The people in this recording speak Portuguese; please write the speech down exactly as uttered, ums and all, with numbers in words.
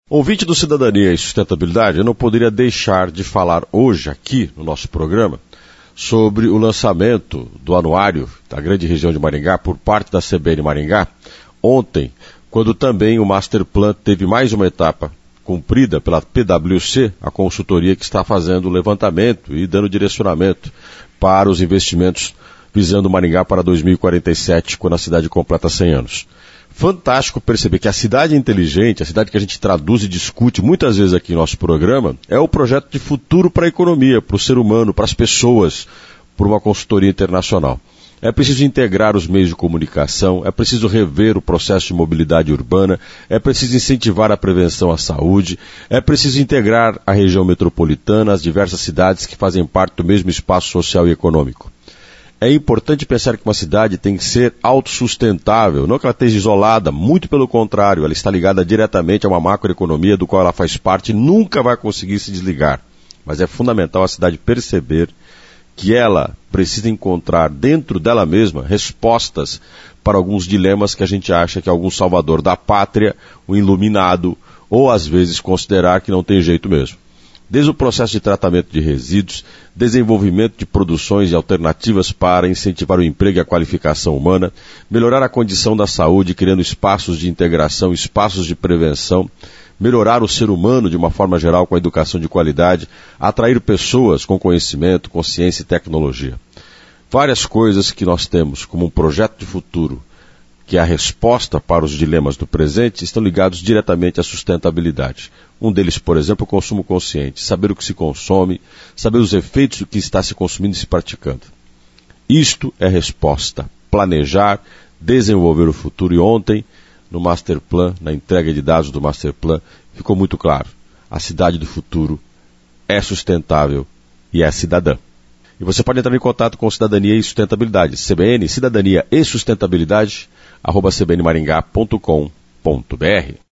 Ouvinte do Cidadania e Sustentabilidade, eu não poderia deixar de falar hoje aqui no nosso programa sobre o lançamento do anuário da grande região de Maringá por parte da C B N Maringá, ontem, quando também o Master Plan teve mais uma etapa cumprida pela P W C, a consultoria que está fazendo o levantamento e dando direcionamento para os investimentos visando Maringá para dois mil e quarenta e sete, quando a cidade completa cem anos. Fantástico perceber que a cidade inteligente, a cidade que a gente traduz e discute muitas vezes aqui no nosso programa, é o projeto de futuro para a economia, para o ser humano, para as pessoas, por uma consultoria internacional. É preciso integrar os meios de comunicação, é preciso rever o processo de mobilidade urbana, é preciso incentivar a prevenção à saúde, é preciso integrar a região metropolitana, as diversas cidades que fazem parte do mesmo espaço social e econômico. É importante pensar que uma cidade tem que ser autossustentável, não que ela esteja isolada, muito pelo contrário, ela está ligada diretamente a uma macroeconomia do qual ela faz parte e nunca vai conseguir se desligar. Mas é fundamental a cidade perceber que ela precisa encontrar dentro dela mesma respostas para alguns dilemas que a gente acha que é algum salvador da pátria, o iluminado, ou às vezes considerar que não tem jeito mesmo. Desde o processo de tratamento de resíduos, desenvolvimento de produções e alternativas para incentivar o emprego e a qualificação humana, melhorar a condição da saúde, criando espaços de integração, espaços de prevenção, melhorar o ser humano de uma forma geral com a educação de qualidade, atrair pessoas com conhecimento, consciência e tecnologia. Várias coisas que nós temos como um projeto de futuro, que é a resposta para os dilemas do presente, estão ligados diretamente à sustentabilidade. Um deles, por exemplo, é o consumo consciente, saber o que se consome, saber os efeitos do que está se consumindo e se praticando. Isto é resposta, planejar, desenvolver o futuro. E ontem, no Master Plan, na entrega de dados do Master Plan, ficou muito claro, a cidade do futuro é sustentável e é cidadã. E você pode entrar em contato com Cidadania e Sustentabilidade, C B N, Cidadania e Sustentabilidade, arroba c b n maringá ponto com ponto b r.